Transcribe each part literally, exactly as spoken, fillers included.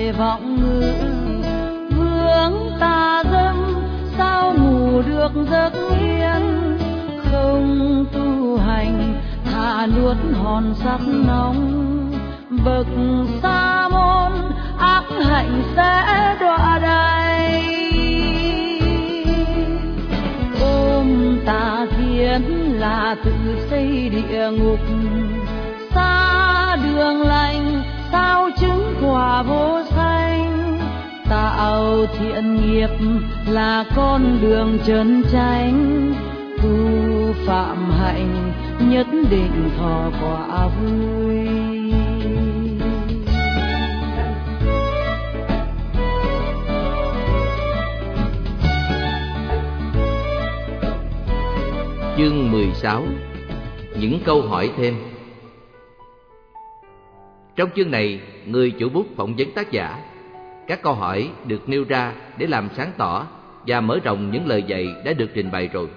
lời vọng ngữ. Hướng ta dâm sao ngủ được giấc yên, không tu hành thà nuốt hòn sắt nóng. Bậc sa môn ác hạnh sẽ đọa đày, ôm tà kiến là tự xây địa ngục. Xa đường lành sao chứng quả vô sanh, tạo thiện nghiệp là con đường chân chánh. Tu phạm hạnh nhất định thọ quả vui. Chương mười sáu. Những câu hỏi thêm. Trong chương này, người chủ bút phỏng vấn tác giả. Các câu hỏi được nêu ra để làm sáng tỏ và mở rộng những lời dạy đã được trình bày rồi.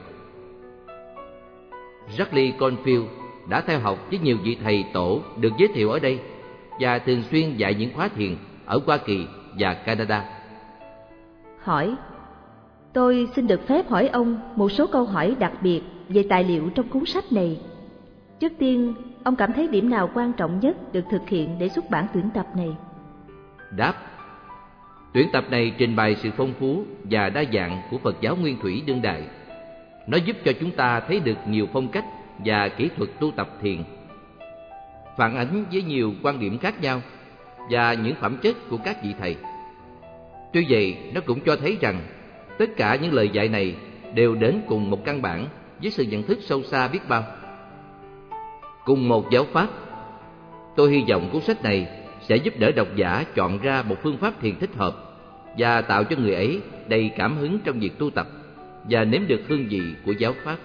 Jacques Confil đã theo học với nhiều vị thầy tổ được giới thiệu ở đây và thường xuyên dạy những khóa thiền ở Hoa Kỳ và Canada. Hỏi: Tôi xin được phép hỏi ông một số câu hỏi đặc biệt về tài liệu trong cuốn sách này. Trước tiên, ông cảm thấy điểm nào quan trọng nhất được thực hiện để xuất bản tuyển tập này? Đáp: Tuyển tập này trình bày sự phong phú và đa dạng của Phật giáo Nguyên Thủy đương đại. Nó giúp cho chúng ta thấy được nhiều phong cách và kỹ thuật tu tập thiền, phản ánh với nhiều quan điểm khác nhau và những phẩm chất của các vị thầy. Tuy vậy, nó cũng cho thấy rằng tất cả những lời dạy này đều đến cùng một căn bản với sự nhận thức sâu xa biết bao. Cùng một giáo pháp, tôi hy vọng cuốn sách này sẽ giúp đỡ độc giả chọn ra một phương pháp thiền thích hợp và tạo cho người ấy đầy cảm hứng trong việc tu tập và nếm được hương vị của giáo pháp.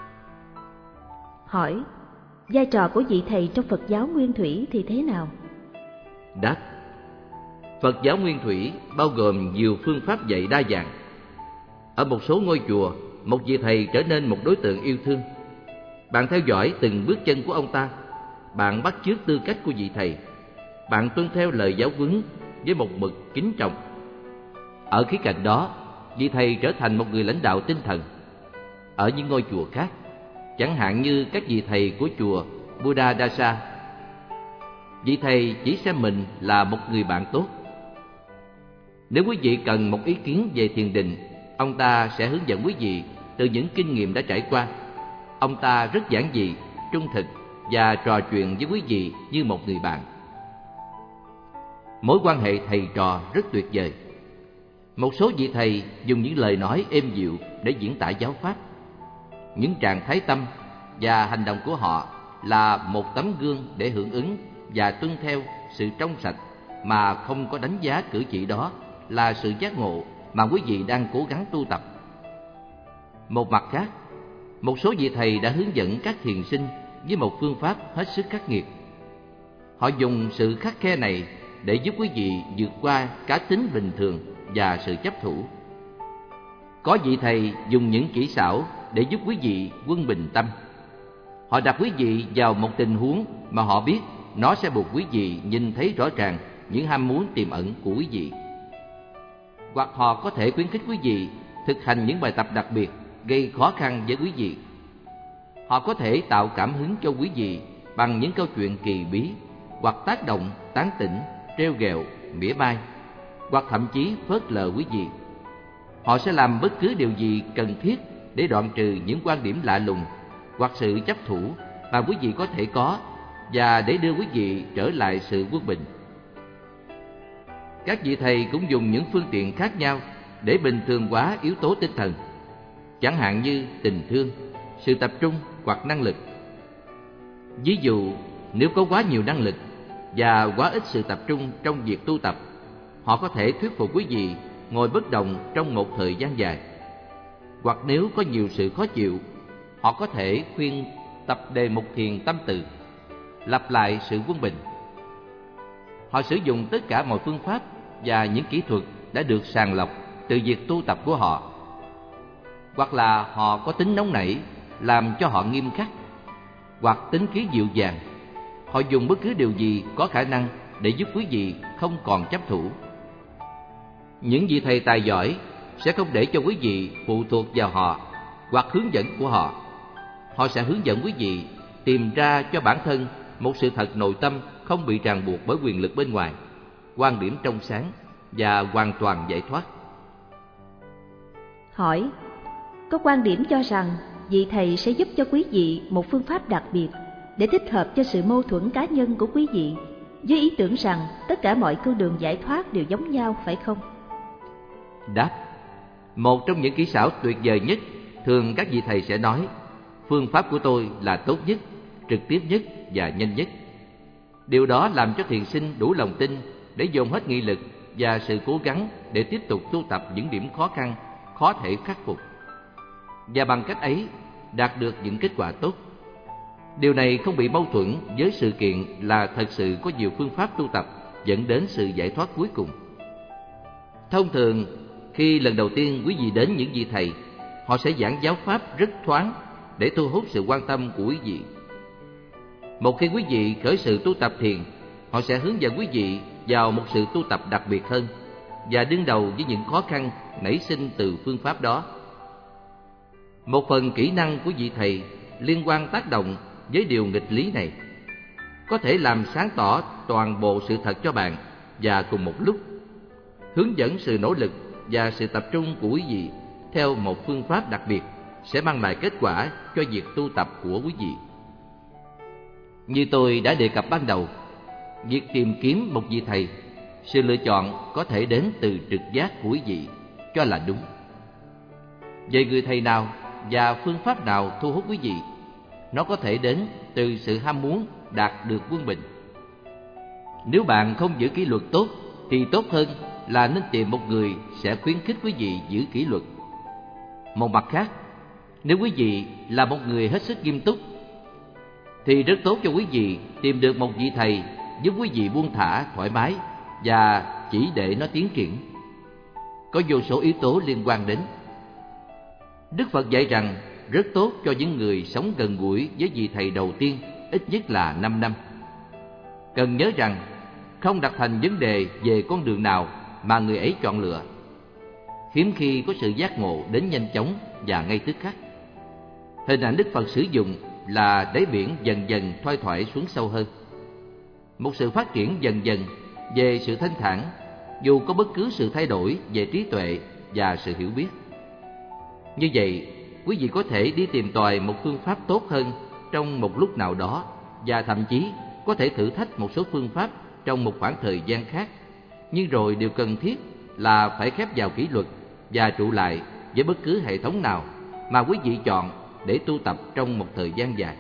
Hỏi: Vai trò của vị thầy trong Phật giáo Nguyên Thủy thì thế nào? Đáp: Phật giáo Nguyên Thủy bao gồm nhiều phương pháp dạy đa dạng. Ở một số ngôi chùa, một vị thầy trở nên một đối tượng yêu thương. Bạn theo dõi từng bước chân của ông ta, bạn bắt chước tư cách của vị thầy, bạn tuân theo lời giáo huấn với một mực kính trọng. Ở khía cạnh đó, vị thầy trở thành một người lãnh đạo tinh thần. Ở những ngôi chùa khác, chẳng hạn như các vị thầy của chùa Buddha Dasa, vị thầy chỉ xem mình là một người bạn tốt. Nếu quý vị cần một ý kiến về thiền định, ông ta sẽ hướng dẫn quý vị từ những kinh nghiệm đã trải qua. Ông ta rất giản dị, trung thực và trò chuyện với quý vị như một người bạn. Mối quan hệ thầy trò rất tuyệt vời. Một số vị thầy dùng những lời nói êm dịu để diễn tả giáo pháp. Những trạng thái tâm và hành động của họ là một tấm gương để hưởng ứng và tuân theo sự trong sạch, mà không có đánh giá cử chỉ đó là sự giác ngộ mà quý vị đang cố gắng tu tập. Một mặt khác, một số vị thầy đã hướng dẫn các thiền sinh với một phương pháp hết sức khắc nghiệt. Họ dùng sự khắt khe này để giúp quý vị vượt qua cá tính bình thường và sự chấp thủ. Có vị thầy dùng những kỹ xảo để giúp quý vị quân bình tâm. Họ đặt quý vị vào một tình huống mà họ biết nó sẽ buộc quý vị nhìn thấy rõ ràng những ham muốn tiềm ẩn của quý vị. Hoặc họ có thể khuyến khích quý vị thực hành những bài tập đặc biệt gây khó khăn với quý vị. Họ có thể tạo cảm hứng cho quý vị bằng những câu chuyện kỳ bí, hoặc tác động, tán tỉnh, trêu ghẹo, mỉa mai, hoặc thậm chí phớt lờ quý vị. Họ sẽ làm bất cứ điều gì cần thiết để đoạn trừ những quan điểm lạ lùng hoặc sự chấp thủ mà quý vị có thể có, và để đưa quý vị trở lại sự quân bình. Các vị thầy cũng dùng những phương tiện khác nhau để bình thường hóa yếu tố tinh thần, chẳng hạn như tình thương, sự tập trung hoặc năng lực. Ví dụ, nếu có quá nhiều năng lực và quá ít sự tập trung trong việc tu tập, họ có thể thuyết phục quý vị ngồi bất động trong một thời gian dài. Hoặc nếu có nhiều sự khó chịu, họ có thể khuyên tập đề mục thiền tâm từ, lặp lại sự quân bình. Họ sử dụng tất cả mọi phương pháp và những kỹ thuật đã được sàng lọc từ việc tu tập của họ. Hoặc là họ có tính nóng nảy làm cho họ nghiêm khắc, hoặc tính khí dịu dàng. Họ dùng bất cứ điều gì có khả năng để giúp quý vị không còn chấp thủ Những vị thầy tài giỏi sẽ không để cho quý vị phụ thuộc vào họ hoặc hướng dẫn của họ. Họ sẽ hướng dẫn quý vị tìm ra cho bản thân một sự thật nội tâm không bị ràng buộc bởi quyền lực bên ngoài, quan điểm trong sáng và hoàn toàn giải thoát. Hỏi: có quan điểm cho rằng vị thầy sẽ giúp cho quý vị một phương pháp đặc biệt để thích hợp cho sự mâu thuẫn cá nhân của quý vị, với ý tưởng rằng tất cả mọi con đường giải thoát đều giống nhau, phải không? Đáp: một trong những kỹ xảo tuyệt vời nhất, thường các vị thầy sẽ nói, phương pháp của tôi là tốt nhất, trực tiếp nhất và nhanh nhất. Điều đó làm cho thiền sinh đủ lòng tin để dồn hết nghị lực và sự cố gắng để tiếp tục tu tập những điểm khó khăn, khó thể khắc phục, và bằng cách ấy đạt được những kết quả tốt. Điều này không bị mâu thuẫn với sự kiện là thật sự có nhiều phương pháp tu tập dẫn đến sự giải thoát cuối cùng. Thông thường, khi lần đầu tiên quý vị đến những vị thầy, họ sẽ giảng giáo pháp rất thoáng để thu hút sự quan tâm của quý vị. Một khi quý vị khởi sự tu tập thiền, họ sẽ hướng dẫn quý vị vào một sự tu tập đặc biệt hơn và đương đầu với những khó khăn nảy sinh từ phương pháp đó. Một phần kỹ năng của vị thầy liên quan tác động với điều nghịch lý này, có thể làm sáng tỏ toàn bộ sự thật cho bạn, và cùng một lúc hướng dẫn sự nỗ lực và sự tập trung của quý vị theo một phương pháp đặc biệt sẽ mang lại kết quả cho việc tu tập của quý vị. Như tôi đã đề cập ban đầu, việc tìm kiếm một vị thầy, sự lựa chọn có thể đến từ trực giác của quý vị cho là đúng. Về người thầy nào và phương pháp nào thu hút quý vị, nó có thể đến từ sự ham muốn đạt được quân bình. Nếu bạn không giữ kỷ luật tốt, thì tốt hơn là nên tìm một người sẽ khuyến khích quý vị giữ kỷ luật. Một mặt khác, nếu quý vị là một người hết sức nghiêm túc, thì rất tốt cho quý vị tìm được một vị thầy giúp quý vị buông thả, thoải mái và chỉ để nó tiến triển. Có vô số yếu tố liên quan đến. Đức Phật dạy rằng rất tốt cho những người sống gần gũi với vị thầy đầu tiên ít nhất là năm năm. Cần nhớ rằng không đặt thành vấn đề về con đường nào mà người ấy chọn lựa. Hiếm khi có sự giác ngộ đến nhanh chóng và ngay tức khắc. Hình ảnh Đức Phật sử dụng là đáy biển dần dần thoai thoải xuống sâu hơn. Một sự phát triển dần dần về sự thanh thản, dù có bất cứ sự thay đổi về trí tuệ và sự hiểu biết. Như vậy, quý vị có thể đi tìm tòi một phương pháp tốt hơn trong một lúc nào đó, và thậm chí có thể thử thách một số phương pháp trong một khoảng thời gian khác. Nhưng rồi điều cần thiết là phải khép vào kỷ luật và trụ lại với bất cứ hệ thống nào mà quý vị chọn để tu tập trong một thời gian dài.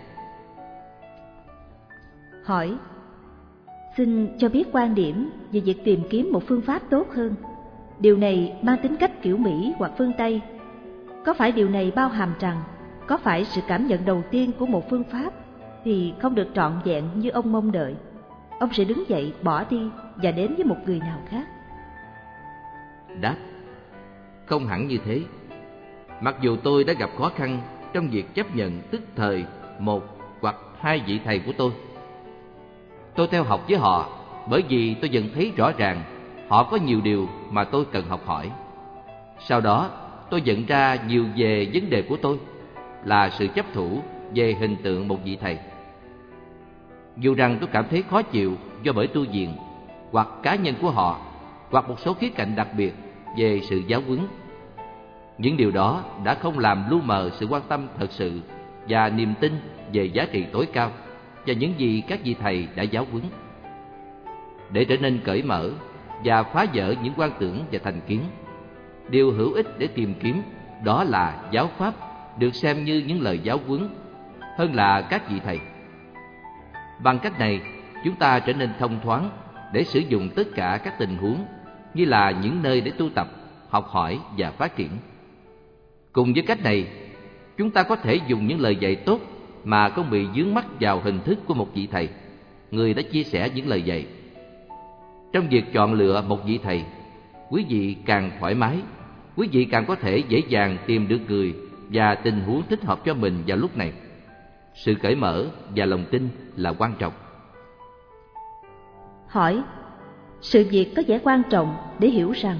Hỏi: xin cho biết quan điểm về việc tìm kiếm một phương pháp tốt hơn. Điều này mang tính cách kiểu Mỹ hoặc phương Tây. Có phải điều này bao hàm rằng có phải sự cảm nhận đầu tiên của một phương pháp thì không được trọn vẹn như ông mong đợi, ông sẽ đứng dậy bỏ đi và đến với một người nào khác? Đáp: không hẳn như thế. Mặc dù tôi đã gặp khó khăn trong việc chấp nhận tức thời một hoặc hai vị thầy của tôi, tôi theo học với họ bởi vì tôi dần thấy rõ ràng họ có nhiều điều mà tôi cần học hỏi. Sau đó tôi nhận ra nhiều về vấn đề của tôi là sự chấp thủ về hình tượng một vị thầy. Dù rằng tôi cảm thấy khó chịu do bởi tu viện hoặc cá nhân của họ, hoặc một số khía cạnh đặc biệt về sự giáo huấn, những điều đó đã không làm lu mờ sự quan tâm thật sự và niềm tin về giá trị tối cao và những gì các vị thầy đã giáo huấn. Để trở nên cởi mở và phá vỡ những quan tưởng và thành kiến, điều hữu ích để tìm kiếm đó là giáo pháp được xem như những lời giáo huấn hơn là các vị thầy. Bằng cách này, chúng ta trở nên thông thoáng để sử dụng tất cả các tình huống như là những nơi để tu tập, học hỏi và phát triển. Cùng với cách này, chúng ta có thể dùng những lời dạy tốt mà không bị vướng mắc vào hình thức của một vị thầy, người đã chia sẻ những lời dạy. Trong việc chọn lựa một vị thầy, quý vị càng thoải mái, quý vị càng có thể dễ dàng tìm được người và tình huống thích hợp cho mình vào lúc này. Sự cởi mở và lòng tin là quan trọng. Hỏi: sự việc có vẻ quan trọng để hiểu rằng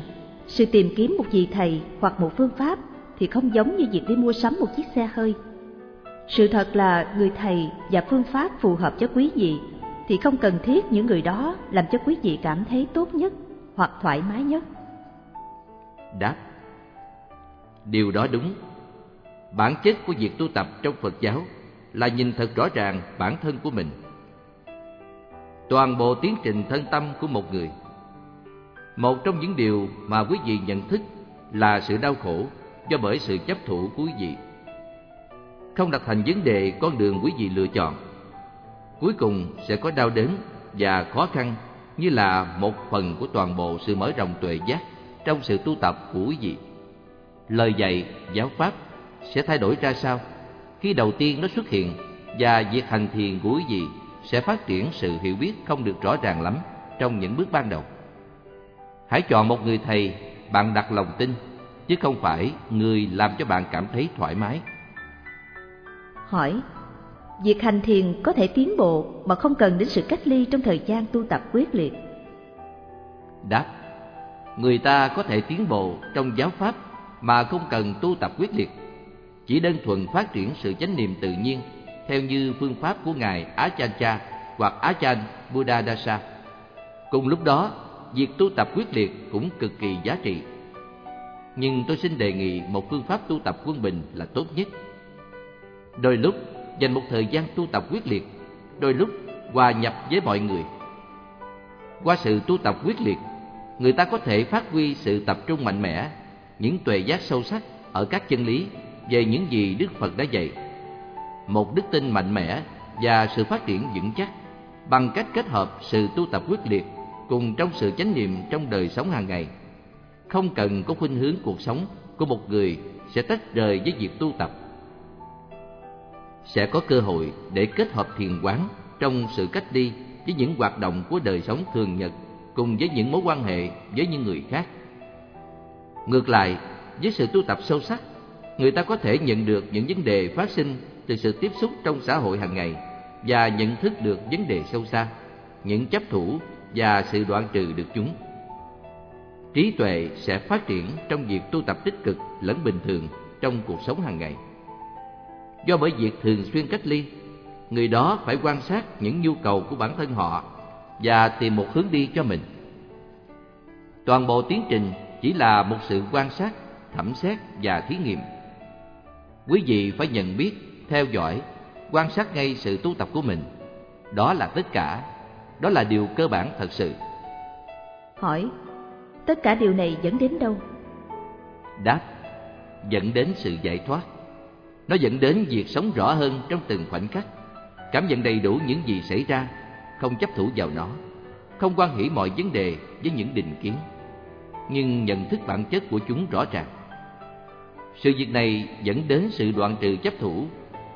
sự tìm kiếm một vị thầy hoặc một phương pháp thì không giống như việc đi mua sắm một chiếc xe hơi. Sự thật là người thầy và phương pháp phù hợp cho quý vị thì không cần thiết những người đó làm cho quý vị cảm thấy tốt nhất hoặc thoải mái nhất. Đáp: điều đó đúng. Bản chất của việc tu tập trong Phật giáo là nhìn thật rõ ràng bản thân của mình. Toàn bộ tiến trình thân tâm của một người, một trong những điều mà quý vị nhận thức là sự đau khổ do bởi sự chấp thủ của quý vị, không đặt thành vấn đề con đường quý vị lựa chọn. Cuối cùng sẽ có đau đớn và khó khăn như là một phần của toàn bộ sự mở rộng tuệ giác trong sự tu tập của quý vị. Lời dạy, giáo pháp sẽ thay đổi ra sao khi đầu tiên nó xuất hiện, và việc hành thiền của quý vị sẽ phát triển sự hiểu biết không được rõ ràng lắm trong những bước ban đầu. Hãy chọn một người thầy bạn đặt lòng tin, chứ không phải người làm cho bạn cảm thấy thoải mái. Hỏi: việc hành thiền có thể tiến bộ mà không cần đến sự cách ly trong thời gian tu tập quyết liệt? Đáp: người ta có thể tiến bộ trong giáo pháp mà không cần tu tập quyết liệt, chỉ đơn thuần phát triển sự chánh niệm tự nhiên theo như phương pháp của Ngài Ajahn hoặc Ajahn Buddhadasa. Cùng lúc đó, việc tu tập quyết liệt cũng cực kỳ giá trị. Nhưng tôi xin đề nghị một phương pháp tu tập quân bình là tốt nhất. Đôi lúc dành một thời gian tu tập quyết liệt, đôi lúc hòa nhập với mọi người. Qua sự tu tập quyết liệt, người ta có thể phát huy sự tập trung mạnh mẽ, những tuệ giác sâu sắc ở các chân lý về những gì Đức Phật đã dạy, một đức tin mạnh mẽ và sự phát triển vững chắc bằng cách kết hợp sự tu tập quyết liệt cùng trong sự chánh niệm trong đời sống hàng ngày. Không cần có khuynh hướng cuộc sống của một người sẽ tách rời với việc tu tập. Sẽ có cơ hội để kết hợp thiền quán trong sự cách ly với những hoạt động của đời sống thường nhật cùng với những mối quan hệ với những người khác. Ngược lại, với sự tu tập sâu sắc, người ta có thể nhận được những vấn đề phát sinh từ sự tiếp xúc trong xã hội hàng ngày và nhận thức được vấn đề sâu xa, những chấp thủ và sự đoạn trừ được chúng. Trí tuệ sẽ phát triển trong việc tu tập tích cực lẫn bình thường trong cuộc sống hàng ngày. Do bởi việc thường xuyên cách ly, người đó phải quan sát những nhu cầu của bản thân họ và tìm một hướng đi cho mình. Toàn bộ tiến trình chỉ là một sự quan sát, thẩm xét và thí nghiệm. Quý vị phải nhận biết, theo dõi, quan sát ngay sự tu tập của mình. Đó là tất cả. Đó là điều cơ bản thật sự. Hỏi: tất cả điều này dẫn đến đâu? Đáp: dẫn đến sự giải thoát. Nó dẫn đến việc sống rõ hơn trong từng khoảnh khắc, cảm nhận đầy đủ những gì xảy ra, không chấp thủ vào nó, không quan hỷ mọi vấn đề với những định kiến, nhưng nhận thức bản chất của chúng rõ ràng. Sự việc này dẫn đến sự đoạn trừ chấp thủ,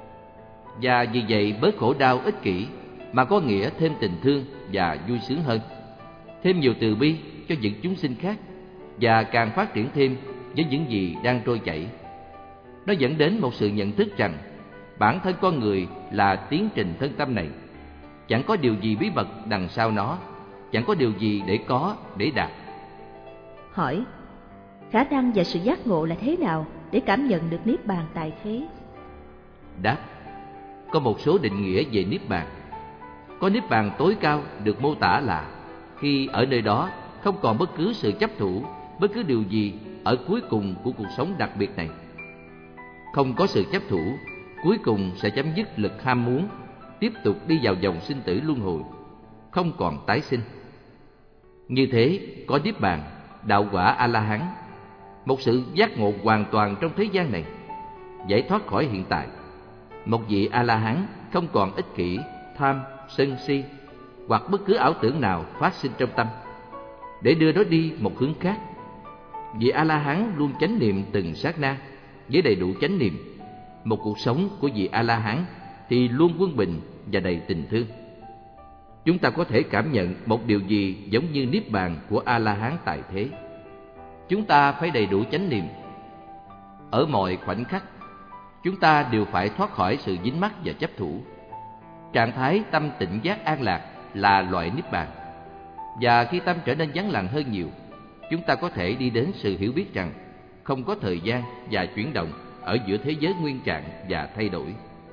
và vì vậy bớt khổ đau ích kỷ, mà có nghĩa thêm tình thương và vui sướng hơn, thêm nhiều từ bi cho những chúng sinh khác, và càng phát triển thêm với những gì đang trôi chảy. Nó dẫn đến một sự nhận thức rằng bản thân con người là tiến trình thân tâm này, chẳng có điều gì bí mật đằng sau nó, chẳng có điều gì để có, để đạt. Hỏi: khả năng và sự giác ngộ là thế nào để cảm nhận được Niết Bàn tại thế? Đáp: có một số định nghĩa về Niết Bàn. Có Niết Bàn tối cao được mô tả là khi ở nơi đó không còn bất cứ sự chấp thủ, bất cứ điều gì ở cuối cùng của cuộc sống đặc biệt này. Không có sự chấp thủ, cuối cùng sẽ chấm dứt lực ham muốn, tiếp tục đi vào dòng sinh tử luân hồi, không còn tái sinh. Như thế, có Niết Bàn, đạo quả A-la-hán, một sự giác ngộ hoàn toàn trong thế gian này, giải thoát khỏi hiện tại. Một vị A-la-hán không còn ích kỷ, tham, sân si hoặc bất cứ ảo tưởng nào phát sinh trong tâm, để đưa nó đi một hướng khác. Vị A-la-hán luôn chánh niệm từng sát na với đầy đủ chánh niệm. Một cuộc sống của vị A-la-hán thì luôn quân bình và đầy tình thương. Chúng ta có thể cảm nhận một điều gì giống như Niết Bàn của A-la-hán tại thế. Chúng ta phải đầy đủ chánh niệm. Ở mọi khoảnh khắc, chúng ta đều phải thoát khỏi sự dính mắc và chấp thủ. Trạng thái tâm tịnh giác an lạc là loại Niết Bàn. Và khi tâm trở nên vắng lặng hơn nhiều, chúng ta có thể đi đến sự hiểu biết rằng không có thời gian và chuyển động ở giữa thế giới nguyên trạng và thay đổi.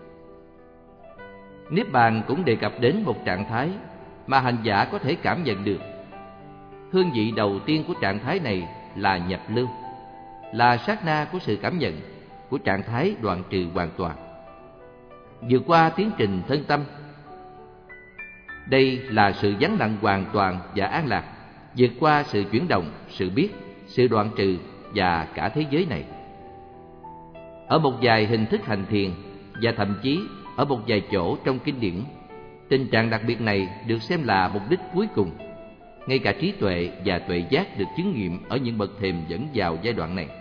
Niết bàn cũng đề cập đến một trạng thái mà hành giả có thể cảm nhận được. Hương vị đầu tiên của trạng thái này là nhập lưu, là sát na của sự cảm nhận của trạng thái đoạn trừ hoàn toàn, vượt qua tiến trình thân tâm. Đây là sự vắng lặng hoàn toàn và an lạc, vượt qua sự chuyển động, sự biết, sự đoạn trừ và cả thế giới này. Ở một vài hình thức hành thiền và thậm chí ở một vài chỗ trong kinh điển, tình trạng đặc biệt này được xem là mục đích cuối cùng. Ngay cả trí tuệ và tuệ giác được chứng nghiệm ở những bậc thềm dẫn vào giai đoạn này.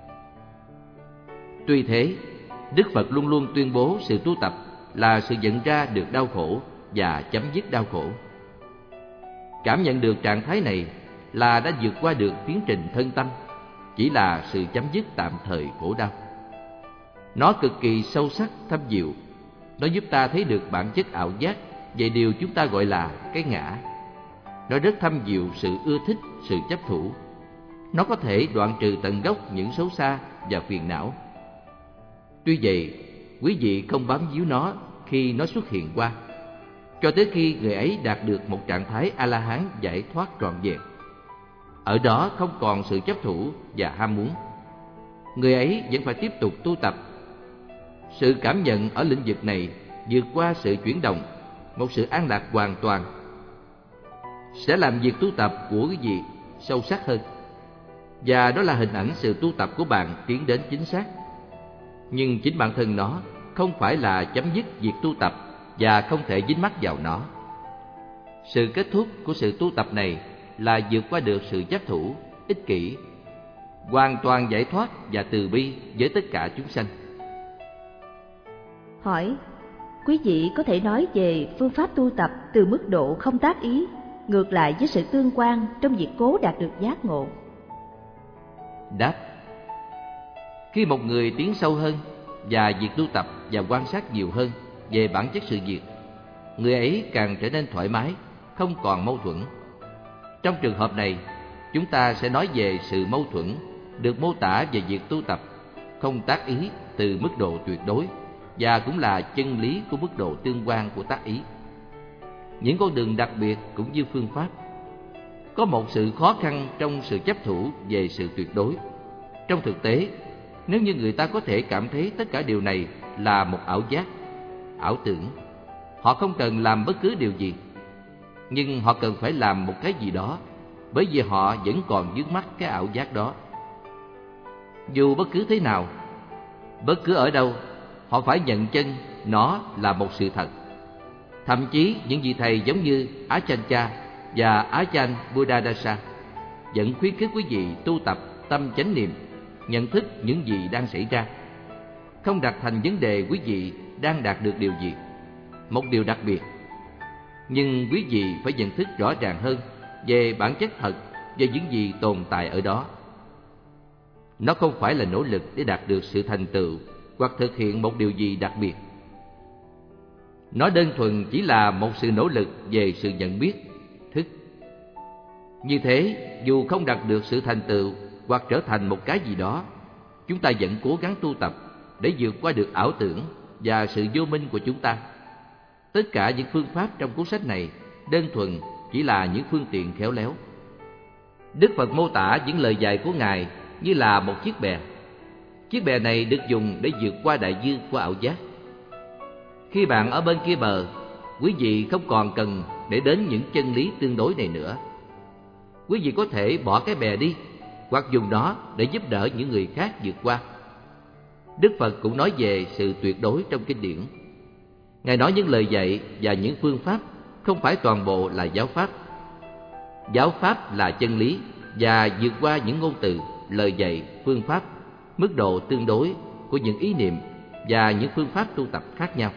Tuy thế, Đức Phật luôn luôn tuyên bố sự tu tập là sự nhận ra được đau khổ và chấm dứt đau khổ. Cảm nhận được trạng thái này là đã vượt qua được tiến trình thân tâm, chỉ là sự chấm dứt tạm thời khổ đau. Nó cực kỳ sâu sắc, thâm diệu. Nó giúp ta thấy được bản chất ảo giác về điều chúng ta gọi là cái ngã. Nó rất thâm diệu sự ưa thích, sự chấp thủ. Nó có thể đoạn trừ tận gốc những xấu xa và phiền não. Tuy vậy, quý vị không bám víu nó khi nó xuất hiện qua, cho tới khi người ấy đạt được một trạng thái A-la-hán giải thoát trọn vẹn. Ở đó không còn sự chấp thủ và ham muốn. Người ấy vẫn phải tiếp tục tu tập. Sự cảm nhận ở lĩnh vực này vượt qua sự chuyển động, một sự an lạc hoàn toàn, sẽ làm việc tu tập của quý vị sâu sắc hơn. Và đó là hình ảnh sự tu tập của bạn tiến đến chính xác. Nhưng chính bản thân nó không phải là chấm dứt việc tu tập và không thể dính mắc vào nó. Sự kết thúc của sự tu tập này là vượt qua được sự chấp thủ, ích kỷ, hoàn toàn giải thoát và từ bi với tất cả chúng sanh. Hỏi, quý vị có thể nói về phương pháp tu tập từ mức độ không tác ý, ngược lại với sự tương quan trong việc cố đạt được giác ngộ? Đáp: khi một người tiến sâu hơn và việc tu tập và quan sát nhiều hơn về bản chất sự việc, người ấy càng trở nên thoải mái, không còn mâu thuẫn. Trong trường hợp này, chúng ta sẽ nói về sự mâu thuẫn được mô tả về việc tu tập không tác ý từ mức độ tuyệt đối, và cũng là chân lý của mức độ tương quan của tác ý. Những con đường đặc biệt cũng như phương pháp. Có một sự khó khăn trong sự chấp thủ về sự tuyệt đối. Trong thực tế, nếu như người ta có thể cảm thấy tất cả điều này là một ảo giác, ảo tưởng, họ không cần làm bất cứ điều gì. Nhưng họ cần phải làm một cái gì đó, bởi vì họ vẫn còn vướng mắc cái ảo giác đó. Dù bất cứ thế nào, bất cứ ở đâu, họ phải nhận chân nó là một sự thật. Thậm chí những vị thầy giống như Achancha và Ajahn Buddhadasa vẫn khuyến khích quý vị tu tập tâm chánh niệm, nhận thức những gì đang xảy ra, không đặt thành vấn đề quý vị đang đạt được điều gì, một điều đặc biệt. Nhưng quý vị phải nhận thức rõ ràng hơn về bản chất thật và những gì tồn tại ở đó. Nó không phải là nỗ lực để đạt được sự thành tựu hoặc thực hiện một điều gì đặc biệt. Nó đơn thuần chỉ là một sự nỗ lực về sự nhận biết, thức. Như thế, dù không đạt được sự thành tựu hoặc trở thành một cái gì đó, chúng ta vẫn cố gắng tu tập để vượt qua được ảo tưởng và sự vô minh của chúng ta. Tất cả những phương pháp trong cuốn sách này đơn thuần chỉ là những phương tiện khéo léo. Đức Phật mô tả những lời dạy của Ngài như là một chiếc bè. Chiếc bè này được dùng để vượt qua đại dương của ảo giác. Khi bạn ở bên kia bờ, quý vị không còn cần để đến những chân lý tương đối này nữa. Quý vị có thể bỏ cái bè đi, hoặc dùng nó để giúp đỡ những người khác vượt qua. Đức Phật cũng nói về sự tuyệt đối trong kinh điển. Ngài nói những lời dạy và những phương pháp không phải toàn bộ là giáo pháp. Giáo pháp là chân lý và vượt qua những ngôn từ, lời dạy, phương pháp, mức độ tương đối của những ý niệm và những phương pháp tu tập khác nhau.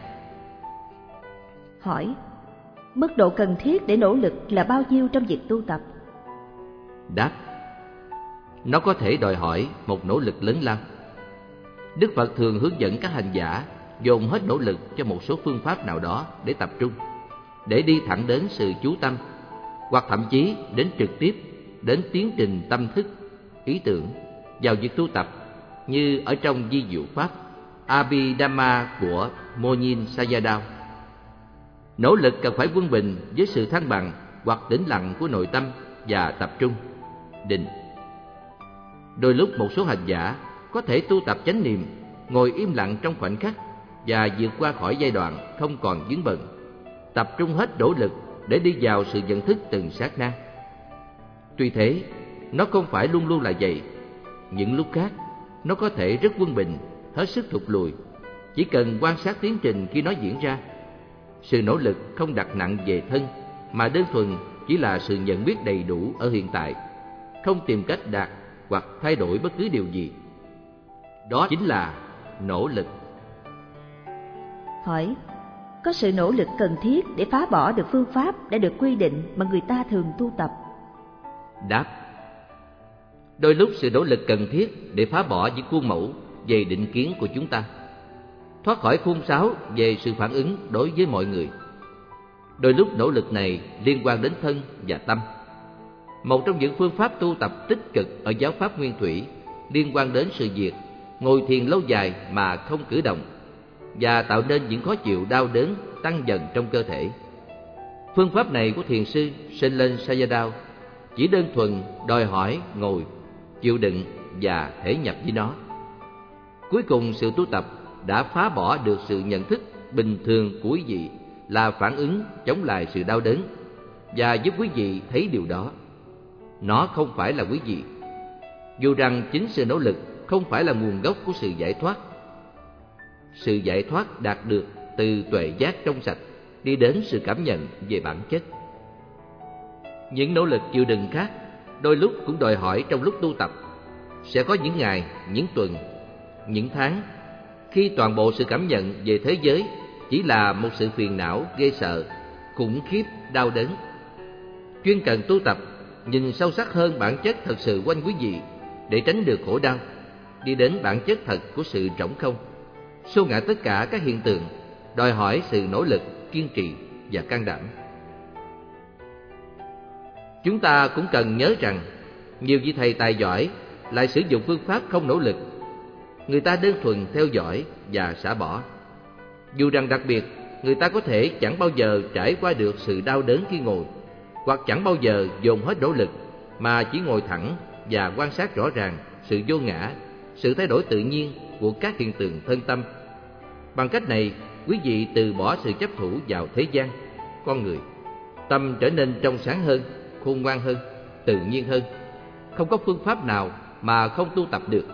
Hỏi, mức độ cần thiết để nỗ lực là bao nhiêu trong việc tu tập? Đáp, nó có thể đòi hỏi một nỗ lực lớn lao. Đức Phật thường hướng dẫn các hành giả dồn hết nỗ lực cho một số phương pháp nào đó để tập trung, để đi thẳng đến sự chú tâm, hoặc thậm chí đến trực tiếp đến tiến trình tâm thức, ý tưởng vào việc tu tập, như ở trong di diệu pháp Abhidhamma của Monyin Sayadaw. Nỗ lực cần phải quân bình với sự thăng bằng hoặc tĩnh lặng của nội tâm và tập trung, định. Đôi lúc một số hành giả có thể tu tập chánh niệm, ngồi im lặng trong khoảnh khắc và vượt qua khỏi giai đoạn không còn vướng bận, tập trung hết nỗ lực để đi vào sự nhận thức từng sát na. Tuy thế, nó không phải luôn luôn là vậy. Những lúc khác, nó có thể rất quân bình, hết sức thụt lùi, chỉ cần quan sát tiến trình khi nó diễn ra. Sự nỗ lực không đặt nặng về thân, mà đơn thuần chỉ là sự nhận biết đầy đủ ở hiện tại, không tìm cách đạt hoặc thay đổi bất cứ điều gì. Đó chính là nỗ lực. Hỏi: có sự nỗ lực cần thiết để phá bỏ được phương pháp đã được quy định mà người ta thường tu tập? Đáp: đôi lúc sự nỗ lực cần thiết để phá bỏ những khuôn mẫu về định kiến của chúng ta, thoát khỏi khuôn sáo về sự phản ứng đối với mọi người. Đôi lúc nỗ lực này liên quan đến thân và tâm. Một trong những phương pháp tu tập tích cực ở giáo pháp Nguyên Thủy liên quan đến sự việc ngồi thiền lâu dài mà không cử động và tạo nên những khó chịu đau đớn tăng dần trong cơ thể. Phương pháp này của thiền sư Selen Sayadaw chỉ đơn thuần đòi hỏi ngồi, chịu đựng và thể nhập với nó. Cuối cùng, sự tu tập đã phá bỏ được sự nhận thức bình thường của quý vị là phản ứng chống lại sự đau đớn và giúp quý vị thấy điều đó. Nó không phải là quý vị, dù rằng chính sự nỗ lực không phải là nguồn gốc của sự giải thoát. Sự giải thoát đạt được từ tuệ giác trong sạch đi đến sự cảm nhận về bản chất. Những nỗ lực chịu đựng khác đôi lúc cũng đòi hỏi trong lúc tu tập. Sẽ có những ngày, những tuần, những tháng khi toàn bộ sự cảm nhận về thế giới chỉ là một sự phiền não ghê sợ, khủng khiếp, đau đớn. Chuyên cần tu tập nhìn sâu sắc hơn bản chất thật sự quanh quý vị để tránh được khổ đau, đi đến bản chất thật của sự trống không. Xô ngã tất cả các hiện tượng đòi hỏi sự nỗ lực, kiên trì và can đảm. Chúng ta cũng cần nhớ rằng nhiều vị thầy tài giỏi lại sử dụng phương pháp không nỗ lực. Người ta đơn thuần theo dõi và xả bỏ. Dù rằng đặc biệt người ta có thể chẳng bao giờ trải qua được sự đau đớn khi ngồi, hoặc chẳng bao giờ dồn hết nỗ lực mà chỉ ngồi thẳng và quan sát rõ ràng sự vô ngã, sự thay đổi tự nhiên của các hiện tượng thân tâm. Bằng cách này, quý vị từ bỏ sự chấp thủ vào thế gian, con người. Tâm trở nên trong sáng hơn, khôn ngoan hơn, tự nhiên hơn. Không có phương pháp nào mà không tu tập được.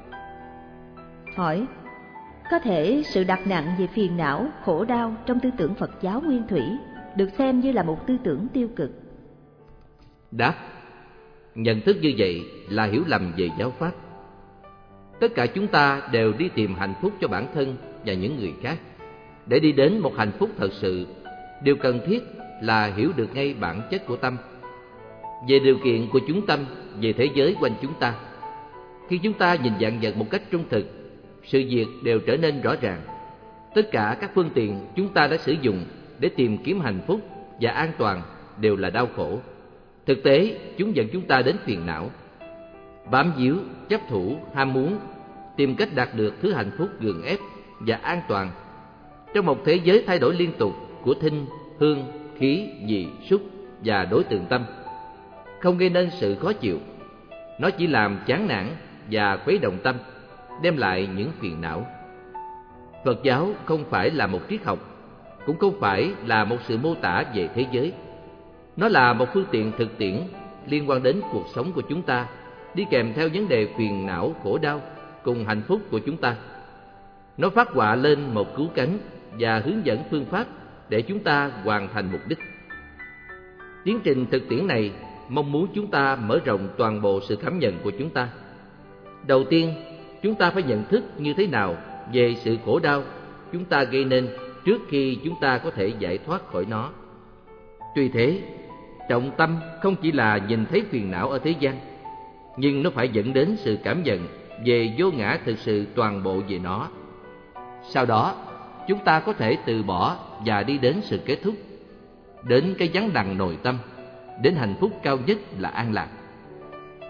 Hỏi: có thể sự đặt nặng về phiền não, khổ đau trong tư tưởng Phật giáo Nguyên Thủy được xem như là một tư tưởng tiêu cực? Đáp: nhận thức như vậy là hiểu lầm về giáo pháp. Tất cả chúng ta đều đi tìm hạnh phúc cho bản thân và những người khác. Để đi đến một hạnh phúc thật sự, điều cần thiết là hiểu được ngay bản chất của tâm, về điều kiện của chúng tâm, về thế giới quanh chúng ta. Khi chúng ta nhìn vạn vật một cách trung thực, sự việc đều trở nên rõ ràng. Tất cả các phương tiện chúng ta đã sử dụng để tìm kiếm hạnh phúc và an toàn đều là đau khổ. Thực tế, chúng dẫn chúng ta đến phiền não, bám víu, chấp thủ, ham muốn, tìm cách đạt được thứ hạnh phúc gượng ép và an toàn trong một thế giới thay đổi liên tục của thinh, hương, khí, vị, xúc và đối tượng tâm. Không gây nên sự khó chịu, nó chỉ làm chán nản và khuấy động tâm, đem lại những phiền não. Phật giáo không phải là một triết học, cũng không phải là một sự mô tả về thế giới. Nó là một phương tiện thực tiễn liên quan đến cuộc sống của chúng ta, đi kèm theo vấn đề phiền não, khổ đau cùng hạnh phúc của chúng ta. Nó phát họa lên một cứu cánh và hướng dẫn phương pháp để chúng ta hoàn thành mục đích. Tiến trình thực tiễn này mong muốn chúng ta mở rộng toàn bộ sự cảm nhận của chúng ta. Đầu tiên, chúng ta phải nhận thức như thế nào về sự khổ đau chúng ta gây nên trước khi chúng ta có thể giải thoát khỏi nó. Tuy thế, trọng tâm không chỉ là nhìn thấy phiền não ở thế gian, nhưng nó phải dẫn đến sự cảm nhận về vô ngã thực sự toàn bộ về nó. Sau đó, chúng ta có thể từ bỏ và đi đến sự kết thúc, đến cái vắng đằng nội tâm, đến hạnh phúc cao nhất là an lạc.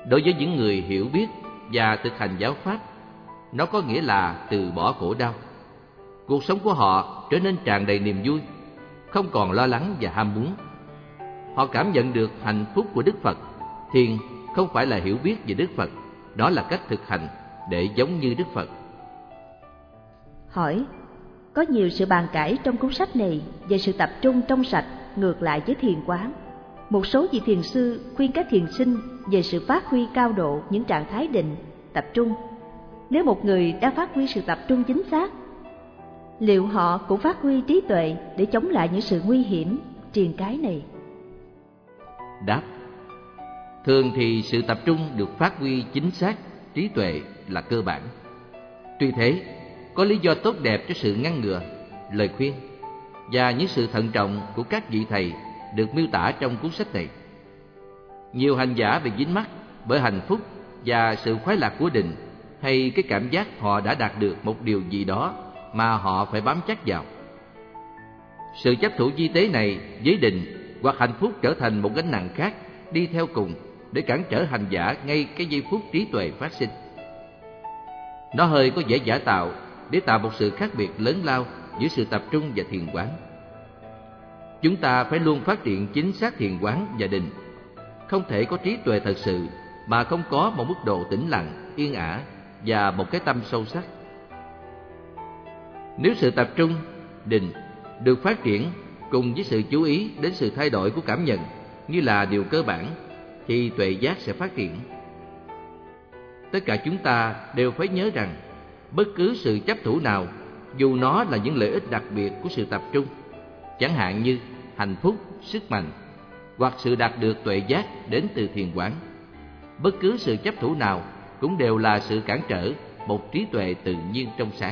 Đối với những người hiểu biết và thực hành giáo pháp, nó có nghĩa là từ bỏ khổ đau. Cuộc sống của họ trở nên tràn đầy niềm vui, không còn lo lắng và ham muốn. Họ cảm nhận được hạnh phúc của Đức Phật. Thiền không phải là hiểu biết về Đức Phật, đó là cách thực hành để giống như Đức Phật. Hỏi: có nhiều sự bàn cãi trong cuốn sách này về sự tập trung trong sạch ngược lại với thiền quán. Một số vị thiền sư khuyên các thiền sinh về sự phát huy cao độ những trạng thái định, tập trung. Nếu một người đang phát huy sự tập trung chính xác, liệu họ cũng phát huy trí tuệ để chống lại những sự nguy hiểm, triền cái này? Đáp: thường thì sự tập trung được phát huy chính xác, trí tuệ là cơ bản. Tuy thế, có lý do tốt đẹp cho sự ngăn ngừa, lời khuyên và những sự thận trọng của các vị thầy được miêu tả trong cuốn sách này. Nhiều hành giả bị dính mắc bởi hạnh phúc và sự khoái lạc của định, hay cái cảm giác họ đã đạt được một điều gì đó mà họ phải bám chắc vào. Sự chấp thủ vi tế này với định hoặc hạnh phúc trở thành một gánh nặng khác đi theo cùng để cản trở hành giả ngay cái giây phút trí tuệ phát sinh. Nó hơi có vẻ giả tạo để tạo một sự khác biệt lớn lao giữa sự tập trung và thiền quán. Chúng ta phải luôn phát triển chính xác thiền quán và định. Không thể có trí tuệ thật sự mà không có một mức độ tĩnh lặng, yên ả và một cái tâm sâu sắc. Nếu sự tập trung, định được phát triển cùng với sự chú ý đến sự thay đổi của cảm nhận như là điều cơ bản, thì tuệ giác sẽ phát triển. Tất cả chúng ta đều phải nhớ rằng bất cứ sự chấp thủ nào, dù nó là những lợi ích đặc biệt của sự tập trung, chẳng hạn như hạnh phúc, sức mạnh, hoặc sự đạt được tuệ giác đến từ thiền quán, bất cứ sự chấp thủ nào cũng đều là sự cản trở một trí tuệ tự nhiên trong sáng.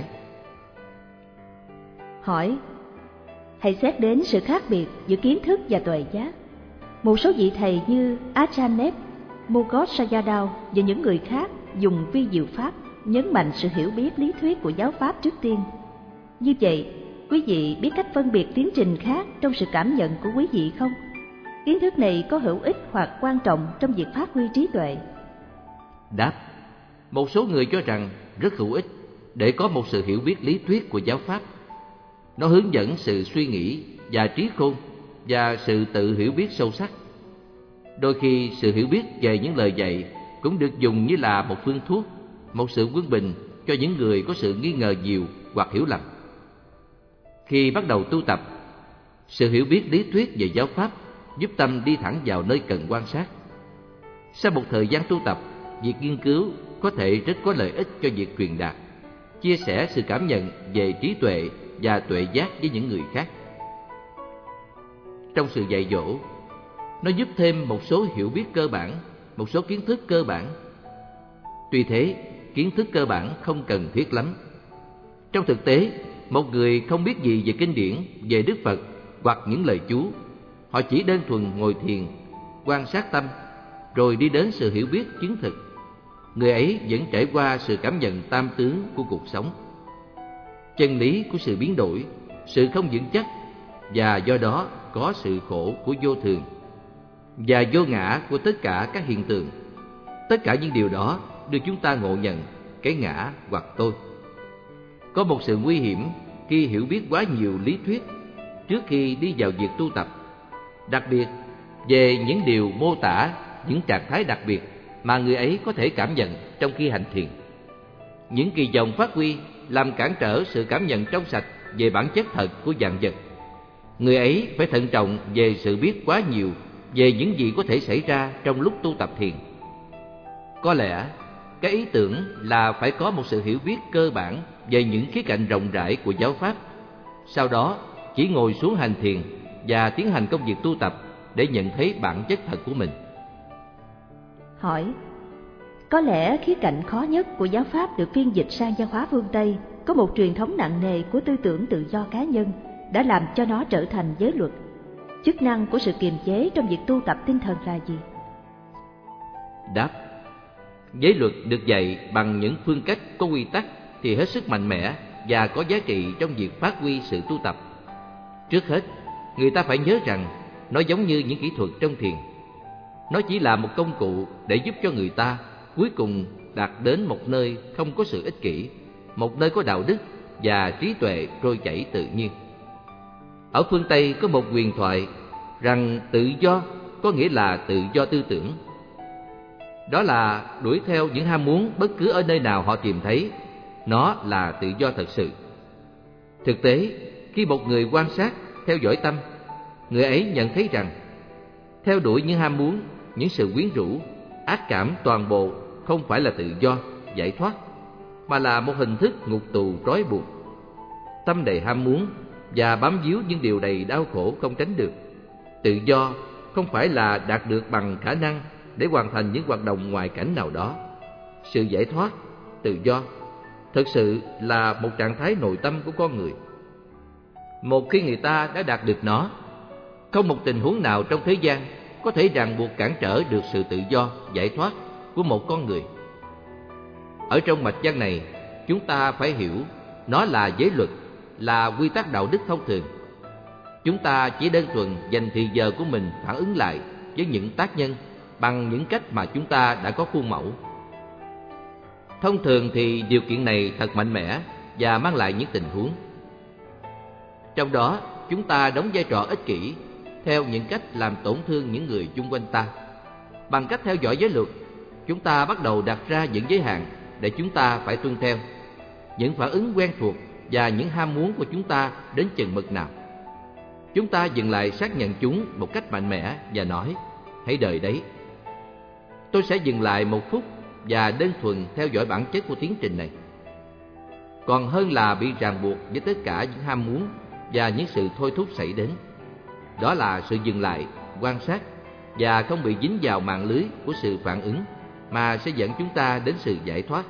Hỏi: hãy xét đến sự khác biệt giữa kiến thức và tuệ giác. Một số vị thầy như Ajahn Neep, Mogok Sayadaw và những người khác dùng vi diệu pháp nhấn mạnh sự hiểu biết lý thuyết của giáo pháp trước tiên. Như vậy, quý vị biết cách phân biệt tiến trình khác trong sự cảm nhận của quý vị không? Kiến thức này có hữu ích hoặc quan trọng trong việc phát huy trí tuệ? Đáp: một số người cho rằng rất hữu ích để có một sự hiểu biết lý thuyết của giáo pháp. Nó hướng dẫn sự suy nghĩ và trí khôn và sự tự hiểu biết sâu sắc. Đôi khi sự hiểu biết về những lời dạy cũng được dùng như là một phương thuốc, một sự quân bình cho những người có sự nghi ngờ nhiều hoặc hiểu lầm. Khi bắt đầu tu tập, sự hiểu biết lý thuyết về giáo pháp giúp tâm đi thẳng vào nơi cần quan sát. Sau một thời gian tu tập, việc nghiên cứu có thể rất có lợi ích cho việc truyền đạt, chia sẻ sự cảm nhận về trí tuệ và tuệ giác với những người khác. Trong sự dạy dỗ, nó giúp thêm một số hiểu biết cơ bản, một số kiến thức cơ bản. Tuy thế, kiến thức cơ bản không cần thiết lắm. Trong thực tế, một người không biết gì về kinh điển, về Đức Phật hoặc những lời chú, họ chỉ đơn thuần ngồi thiền, quan sát tâm, rồi đi đến sự hiểu biết chứng thực. Người ấy vẫn trải qua sự cảm nhận tam tướng của cuộc sống, chân lý của sự biến đổi, sự không vững chắc, và do đó có sự khổ của vô thường và vô ngã của tất cả các hiện tượng. Tất cả những điều đó đưa chúng ta ngộ nhận cái ngã hoặc tôi. Có một sự nguy hiểm khi hiểu biết quá nhiều lý thuyết trước khi đi vào việc tu tập, đặc biệt về những điều mô tả những trạng thái đặc biệt mà người ấy có thể cảm nhận trong khi hành thiền. Những kỳ vọng phát huy làm cản trở sự cảm nhận trong sạch về bản chất thật của vạn vật. Người ấy phải thận trọng về sự biết quá nhiều về những gì có thể xảy ra trong lúc tu tập thiền. Có lẽ cái ý tưởng là phải có một sự hiểu biết cơ bản về những khía cạnh rộng rãi của giáo pháp, sau đó chỉ ngồi xuống hành thiền và tiến hành công việc tu tập để nhận thấy bản chất thật của mình. Hỏi: có lẽ khía cạnh khó nhất của giáo pháp được phiên dịch sang văn hóa phương Tây có một truyền thống nặng nề của tư tưởng tự do cá nhân đã làm cho nó trở thành giới luật. Chức năng của sự kiềm chế trong việc tu tập tinh thần là gì? Đáp: giới luật được dạy bằng những phương cách có quy tắc thì hết sức mạnh mẽ và có giá trị trong việc phát huy sự tu tập. Trước hết, người ta phải nhớ rằng nó giống như những kỹ thuật trong thiền. Nó chỉ là một công cụ để giúp cho người ta cuối cùng đạt đến một nơi không có sự ích kỷ, một nơi có đạo đức và trí tuệ trôi chảy tự nhiên. Ở phương Tây có một huyền thoại rằng tự do có nghĩa là tự do tư tưởng. Đó là đuổi theo những ham muốn bất cứ ở nơi nào họ tìm thấy. Nó là tự do thật sự. Thực tế, khi một người quan sát, theo dõi tâm, người ấy nhận thấy rằng theo đuổi những ham muốn, những sự quyến rũ, ác cảm toàn bộ không phải là tự do, giải thoát, mà là một hình thức ngục tù trói buộc. Tâm đầy ham muốn và bám víu những điều đầy đau khổ không tránh được. Tự do không phải là đạt được bằng khả năng để hoàn thành những hoạt động ngoại cảnh nào đó. Sự giải thoát, tự do, thực sự là một trạng thái nội tâm của con người. Một khi người ta đã đạt được nó, không một tình huống nào trong thế gian có thể ràng buộc cản trở được sự tự do, giải thoát của một con người. Ở trong mạch văn này, chúng ta phải hiểu nó là giới luật, là quy tắc đạo đức thông thường. Chúng ta chỉ đơn thuần dành thời giờ của mình phản ứng lại với những tác nhân bằng những cách mà chúng ta đã có khuôn mẫu. Thông thường thì điều kiện này thật mạnh mẽ và mang lại những tình huống. Trong đó, chúng ta đóng vai trò ích kỷ theo những cách làm tổn thương những người chung quanh ta. Bằng cách theo dõi giới luật, chúng ta bắt đầu đặt ra những giới hạn để chúng ta phải tuân theo, những phản ứng quen thuộc và những ham muốn của chúng ta đến chừng mực nào. Chúng ta dừng lại xác nhận chúng một cách mạnh mẽ và nói: hãy đợi đấy. Tôi sẽ dừng lại một phút và đơn thuần theo dõi bản chất của tiến trình này. Còn hơn là bị ràng buộc với tất cả những ham muốn và những sự thôi thúc xảy đến. Đó là sự dừng lại, quan sát và không bị dính vào mạng lưới của sự phản ứng mà sẽ dẫn chúng ta đến sự giải thoát.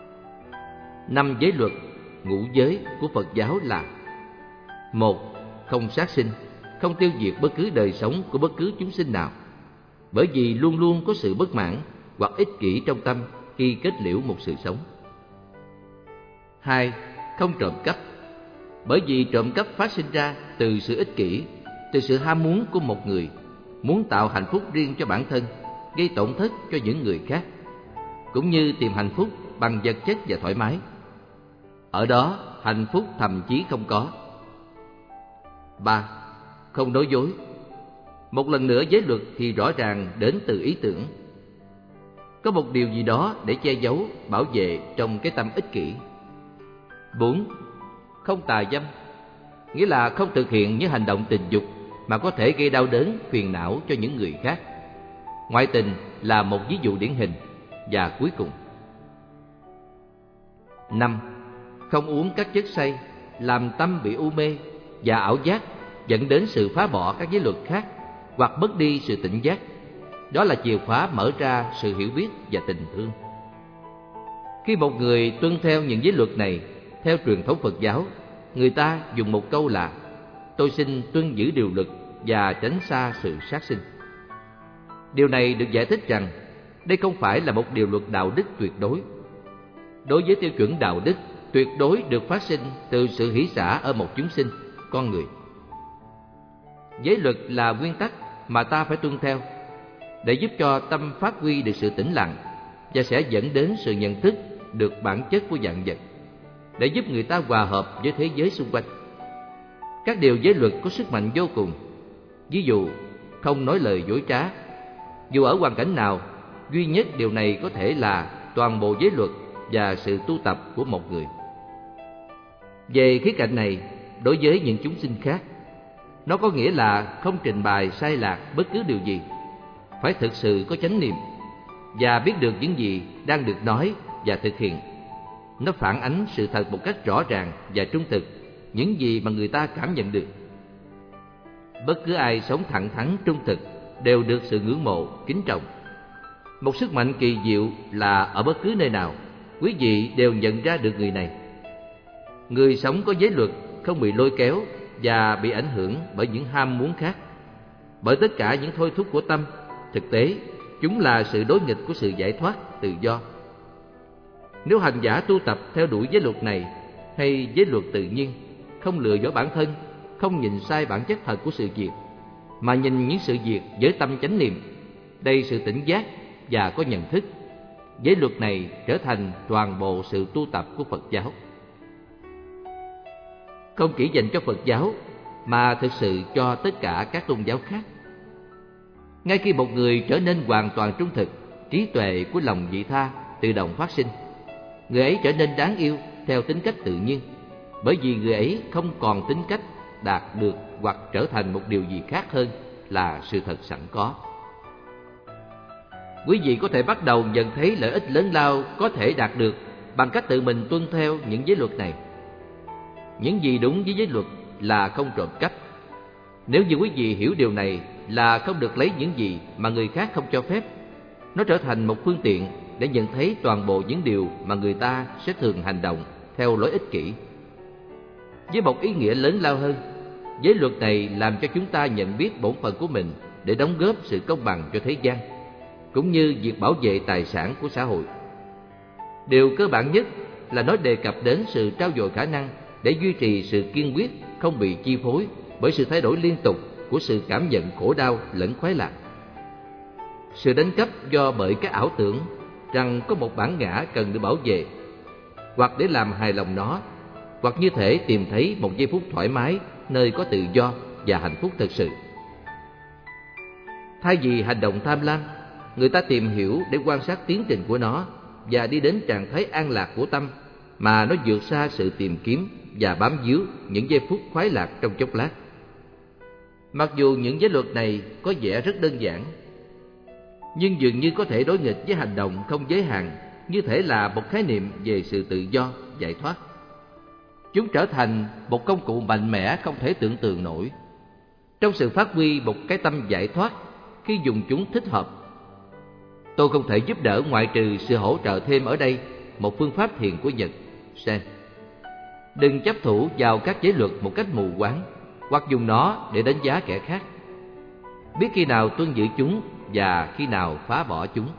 Năm giới luật, ngũ giới của Phật giáo là: một. Không sát sinh, không tiêu diệt bất cứ đời sống của bất cứ chúng sinh nào, bởi vì luôn luôn có sự bất mãn hoặc ích kỷ trong tâm khi kết liễu một sự sống. Hai. Không trộm cắp, bởi vì trộm cắp phát sinh ra từ sự ích kỷ, từ sự ham muốn của một người, muốn tạo hạnh phúc riêng cho bản thân, gây tổn thất cho những người khác, cũng như tìm hạnh phúc bằng vật chất và thoải mái. Ở đó, hạnh phúc thậm chí không có. Ba. Không nói dối. Một lần nữa, giới luật thì rõ ràng đến từ ý tưởng. Có một điều gì đó để che giấu, bảo vệ trong cái tâm ích kỷ. Bốn. Không tà dâm, nghĩa là không thực hiện những hành động tình dục mà có thể gây đau đớn, phiền não cho những người khác. Ngoại tình là một ví dụ điển hình. Và cuối cùng, năm. Không uống các chất say, làm tâm bị u mê và ảo giác, dẫn đến sự phá bỏ các giới luật khác hoặc mất đi sự tỉnh giác. Đó là chìa khóa mở ra sự hiểu biết và tình thương. Khi một người tuân theo những giới luật này, theo truyền thống Phật giáo, người ta dùng một câu là: tôi xin tuân giữ điều luật và tránh xa sự sát sinh. Điều này được giải thích rằng đây không phải là một điều luật đạo đức tuyệt đối. Đối với tiêu chuẩn đạo đức, tuyệt đối được phát sinh từ sự hỷ xả ở một chúng sinh, con người. Giới luật là nguyên tắc mà ta phải tuân theo để giúp cho tâm phát huy được sự tĩnh lặng và sẽ dẫn đến sự nhận thức được bản chất của vạn vật, để giúp người ta hòa hợp với thế giới xung quanh. Các điều giới luật có sức mạnh vô cùng. Ví dụ, không nói lời dối trá. Dù ở hoàn cảnh nào, duy nhất điều này có thể là toàn bộ giới luật và sự tu tập của một người. Về khía cạnh này, đối với những chúng sinh khác, nó có nghĩa là không trình bày sai lạc bất cứ điều gì, phải thực sự có chánh niệm và biết được những gì đang được nói và thực hiện. Nó phản ánh sự thật một cách rõ ràng và trung thực, những gì mà người ta cảm nhận được. Bất cứ ai sống thẳng thắn trung thực đều được sự ngưỡng mộ, kính trọng. Một sức mạnh kỳ diệu là ở bất cứ nơi nào, quý vị đều nhận ra được người này. Người sống có giới luật không bị lôi kéo và bị ảnh hưởng bởi những ham muốn khác, bởi tất cả những thôi thúc của tâm. Thực tế, chúng là sự đối nghịch của sự giải thoát, tự do. Nếu hành giả tu tập theo đuổi giới luật này hay giới luật tự nhiên, không lừa dối bản thân, không nhìn sai bản chất thật của sự việc, mà nhìn những sự việc với tâm chánh niệm, đầy sự tỉnh giác và có nhận thức. Giới luật này trở thành toàn bộ sự tu tập của Phật giáo. Không chỉ dành cho Phật giáo mà thực sự cho tất cả các tôn giáo khác. Ngay khi một người trở nên hoàn toàn trung thực, trí tuệ của lòng vị tha tự động phát sinh, người ấy trở nên đáng yêu theo tính cách tự nhiên, bởi vì người ấy không còn tính cách đạt được hoặc trở thành một điều gì khác hơn là sự thật sẵn có. Quý vị có thể bắt đầu nhận thấy lợi ích lớn lao có thể đạt được bằng cách tự mình tuân theo những giới luật này. Những gì đúng với giới luật là không trộm cắp. Nếu như quý vị hiểu điều này là không được lấy những gì mà người khác không cho phép, nó trở thành một phương tiện để nhận thấy toàn bộ những điều mà người ta sẽ thường hành động theo lối ích kỷ. Với một ý nghĩa lớn lao hơn, giới luật này làm cho chúng ta nhận biết bổn phận của mình để đóng góp sự công bằng cho thế gian, cũng như việc bảo vệ tài sản của xã hội. Điều cơ bản nhất là nó đề cập đến sự trau dồi khả năng để duy trì sự kiên quyết, không bị chi phối bởi sự thay đổi liên tục của sự cảm nhận khổ đau lẫn khoái lạc. Sự đánh cắp do bởi các ảo tưởng rằng có một bản ngã cần được bảo vệ, hoặc để làm hài lòng nó, hoặc như thể tìm thấy một giây phút thoải mái nơi có tự do và hạnh phúc thực sự. Thay vì hành động tham lam, người ta tìm hiểu để quan sát tiến trình của nó và đi đến trạng thái an lạc của tâm mà nó vượt xa sự tìm kiếm và bám víu những giây phút khoái lạc trong chốc lát. Mặc dù những giới luật này có vẻ rất đơn giản, nhưng dường như có thể đối nghịch với hành động không giới hạn, như thể là một khái niệm về sự tự do, giải thoát. Chúng trở thành một công cụ mạnh mẽ không thể tưởng tượng nổi trong sự phát huy một cái tâm giải thoát khi dùng chúng thích hợp. Tôi không thể giúp đỡ ngoại trừ sự hỗ trợ thêm ở đây một phương pháp thiền của Nhật, Zen. Đừng chấp thủ vào các giới luật một cách mù quáng, hoặc dùng nó để đánh giá kẻ khác. Biết khi nào tuân giữ chúng và khi nào phá bỏ chúng.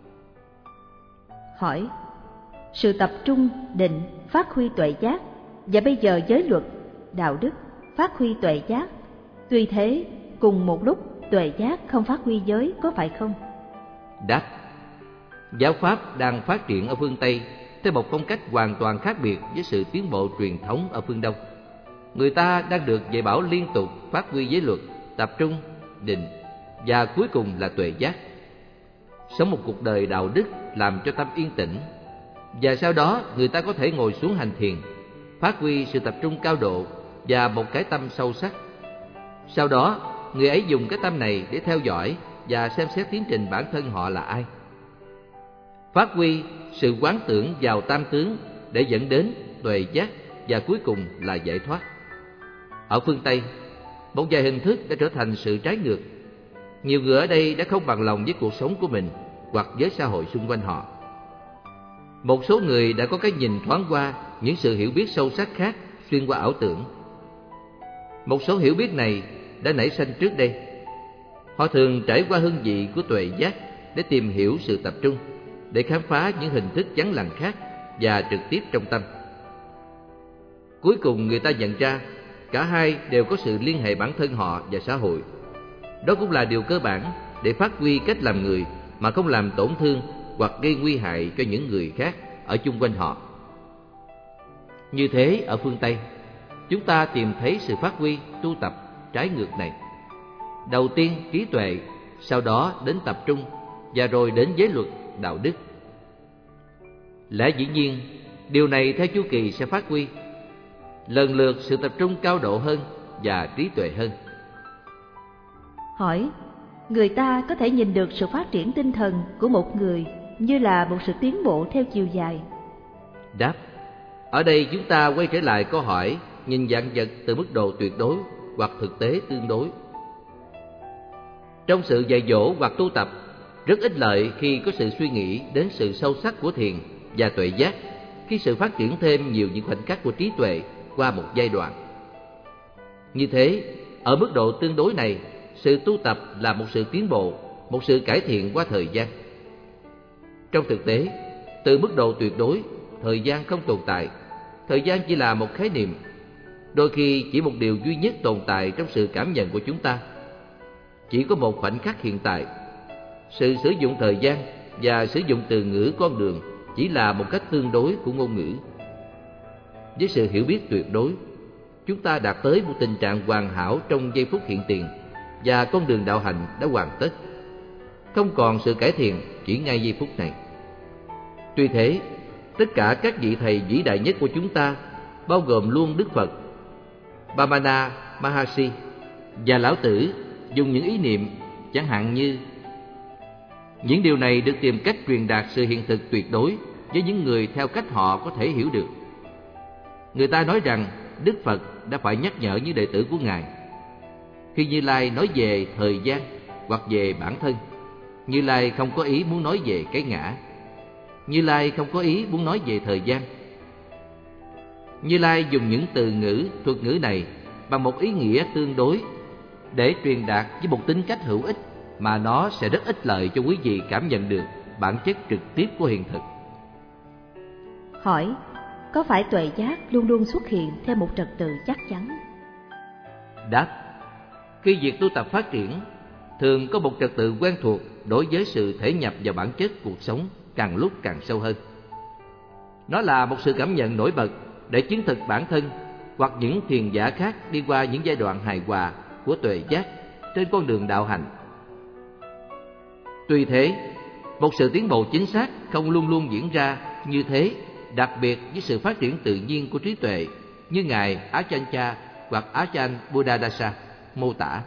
Hỏi: sự tập trung, định, phát huy tuệ giác, và bây giờ giới luật, đạo đức, phát huy tuệ giác. Tuy thế, cùng một lúc tuệ giác không phát huy giới, có phải không? Đáp: giáo pháp đang phát triển ở phương Tây theo một phong cách hoàn toàn khác biệt với sự tiến bộ truyền thống ở phương Đông. Người ta đang được dạy bảo liên tục phát huy giới luật, tập trung, định, và cuối cùng là tuệ giác. Sống một cuộc đời đạo đức làm cho tâm yên tĩnh, và sau đó người ta có thể ngồi xuống hành thiền, phát huy sự tập trung cao độ và một cái tâm sâu sắc. Sau đó, người ấy dùng cái tâm này để theo dõi và xem xét tiến trình bản thân họ là ai. Phát huy sự quán tưởng vào tam tướng để dẫn đến tuệ giác và cuối cùng là giải thoát. Ở phương Tây, một vài hình thức đã trở thành sự trái ngược. Nhiều người ở đây đã không bằng lòng với cuộc sống của mình hoặc với xã hội xung quanh họ. Một số người đã có cái nhìn thoáng qua những sự hiểu biết sâu sắc khác xuyên qua ảo tưởng. Một số hiểu biết này đã nảy sinh trước đây. Họ thường trải qua hương vị của tuệ giác để tìm hiểu sự tập trung, để khám phá những hình thức vắng lặng khác và trực tiếp trong tâm. Cuối cùng người ta nhận ra cả hai đều có sự liên hệ bản thân họ và xã hội. Đó cũng là điều cơ bản để phát huy cách làm người mà không làm tổn thương hoặc gây nguy hại cho những người khác ở chung quanh họ. Như thế ở phương Tây, chúng ta tìm thấy sự phát huy tu tập trái ngược này. Đầu tiên trí tuệ, sau đó đến tập trung, và rồi đến giới luật, đạo đức. Lẽ dĩ nhiên, điều này theo chu kỳ sẽ phát huy lần lượt sự tập trung cao độ hơn và trí tuệ hơn. Hỏi: người ta có thể nhìn được sự phát triển tinh thần của một người như là một sự tiến bộ theo chiều dài? Đáp: ở đây chúng ta quay trở lại câu hỏi nhìn vạn vật từ mức độ tuyệt đối hoặc thực tế tương đối. Trong sự dạy dỗ hoặc tu tập, rất ít lợi khi có sự suy nghĩ đến sự sâu sắc của thiền và tuệ giác, khi sự phát triển thêm nhiều những khoảnh khắc của trí tuệ qua một giai đoạn. Như thế, ở mức độ tương đối này, sự tu tập là một sự tiến bộ, một sự cải thiện qua thời gian. Trong thực tế, từ mức độ tuyệt đối, thời gian không tồn tại. Thời gian chỉ là một khái niệm, đôi khi chỉ một điều duy nhất tồn tại trong sự cảm nhận của chúng ta. Chỉ có một khoảnh khắc hiện tại. Sự sử dụng thời gian và sử dụng từ ngữ con đường chỉ là một cách tương đối của ngôn ngữ. Với sự hiểu biết tuyệt đối, chúng ta đạt tới một tình trạng hoàn hảo trong giây phút hiện tiền, và con đường đạo hạnh đã hoàn tất, không còn sự cải thiện chỉ ngay giây phút này. Tuy thế, tất cả các vị thầy vĩ đại nhất của chúng ta, bao gồm luôn Đức Phật, Vamana Mahasi và Lão Tử, dùng những ý niệm chẳng hạn như: những điều này được tìm cách truyền đạt sự hiện thực tuyệt đối với những người theo cách họ có thể hiểu được. Người ta nói rằng Đức Phật đã phải nhắc nhở những đệ tử của Ngài. Khi Như Lai nói về thời gian hoặc về bản thân, Như Lai không có ý muốn nói về cái ngã. Như Lai không có ý muốn nói về thời gian. Như Lai dùng những từ ngữ, thuật ngữ này bằng một ý nghĩa tương đối để truyền đạt với một tính cách hữu ích mà nó sẽ rất ích lợi cho quý vị cảm nhận được bản chất trực tiếp của hiện thực. Hỏi: có phải tuệ giác luôn luôn xuất hiện theo một trật tự chắc chắn? Đáp: khi việc tu tập phát triển, thường có một trật tự quen thuộc đối với sự thể nhập vào bản chất cuộc sống càng lúc càng sâu hơn. Nó là một sự cảm nhận nổi bật để chứng thực bản thân hoặc những thiền giả khác đi qua những giai đoạn hài hòa của tuệ giác trên con đường đạo hạnh. Tuy thế, một sự tiến bộ chính xác không luôn luôn diễn ra như thế, đặc biệt với sự phát triển tự nhiên của trí tuệ như Ngài Achancha hoặc Achan Buddhadasa mô tả.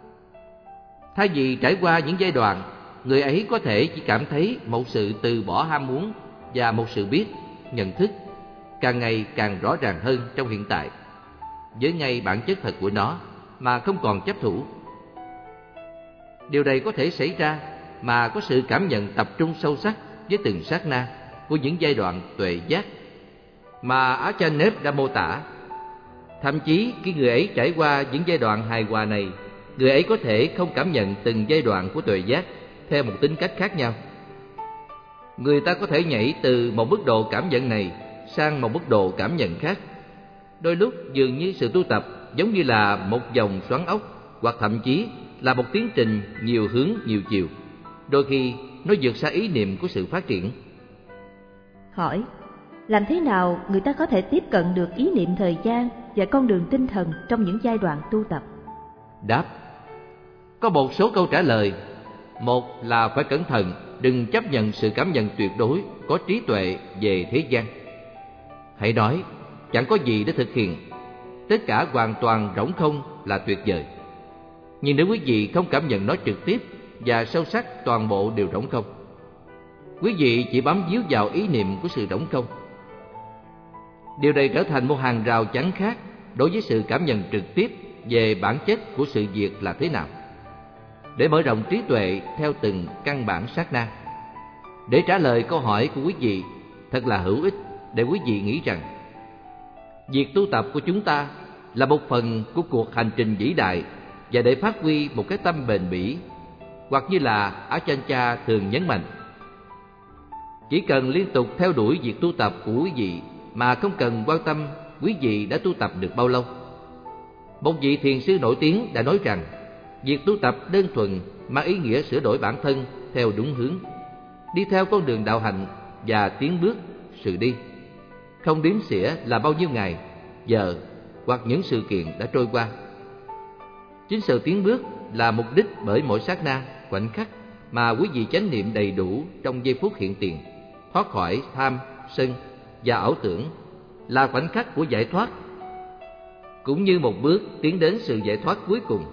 Thay vì trải qua những giai đoạn, người ấy có thể chỉ cảm thấy một sự từ bỏ ham muốn và một sự biết, nhận thức càng ngày càng rõ ràng hơn trong hiện tại, với ngay bản chất thật của nó mà không còn chấp thủ. Điều này có thể xảy ra mà có sự cảm nhận tập trung sâu sắc với từng sát na của những giai đoạn tuệ giác mà Achanep đã mô tả. Thậm chí khi người ấy trải qua những giai đoạn hài hòa này, người ấy có thể không cảm nhận từng giai đoạn của tuệ giác theo một tính cách khác nhau. Người ta có thể nhảy từ một mức độ cảm nhận này sang một mức độ cảm nhận khác. Đôi lúc dường như sự tu tập giống như là một vòng xoắn ốc, hoặc thậm chí là một tiến trình nhiều hướng nhiều chiều. Đôi khi nó vượt xa ý niệm của sự phát triển. Hỏi: làm thế nào người ta có thể tiếp cận được ý niệm thời gian và con đường tinh thần trong những giai đoạn tu tập? Đáp: có một số câu trả lời. Một là phải cẩn thận, đừng chấp nhận sự cảm nhận tuyệt đối có trí tuệ về thế gian. Hãy nói chẳng có gì để thực hiện, tất cả hoàn toàn rỗng không là tuyệt vời. Nhưng nếu quý vị không cảm nhận nó trực tiếp và sâu sắc, toàn bộ đều rỗng không. Quý vị chỉ bám víu vào ý niệm của sự rỗng không. Điều này trở thành một hàng rào chắn khác đối với sự cảm nhận trực tiếp về bản chất của sự việc là thế nào, để mở rộng trí tuệ theo từng căn bản sát na. Để trả lời câu hỏi của quý vị, thật là hữu ích để quý vị nghĩ rằng việc tu tập của chúng ta là một phần của cuộc hành trình vĩ đại, và để phát huy một cái tâm bền bỉ, hoặc như là Achancha thường nhấn mạnh, chỉ cần liên tục theo đuổi việc tu tập của quý vị mà không cần quan tâm quý vị đã tu tập được bao lâu. Một vị thiền sư nổi tiếng đã nói rằng việc tu tập đơn thuần mang ý nghĩa sửa đổi bản thân theo đúng hướng, đi theo con đường đạo hạnh và tiến bước sự đi, không đếm xỉa là bao nhiêu ngày, giờ hoặc những sự kiện đã trôi qua. Chính sự tiến bước là mục đích bởi mỗi sát na, khoảnh khắc mà quý vị chánh niệm đầy đủ trong giây phút hiện tiền, thoát khỏi tham, sân và ảo tưởng, là khoảnh khắc của giải thoát, cũng như một bước tiến đến sự giải thoát cuối cùng.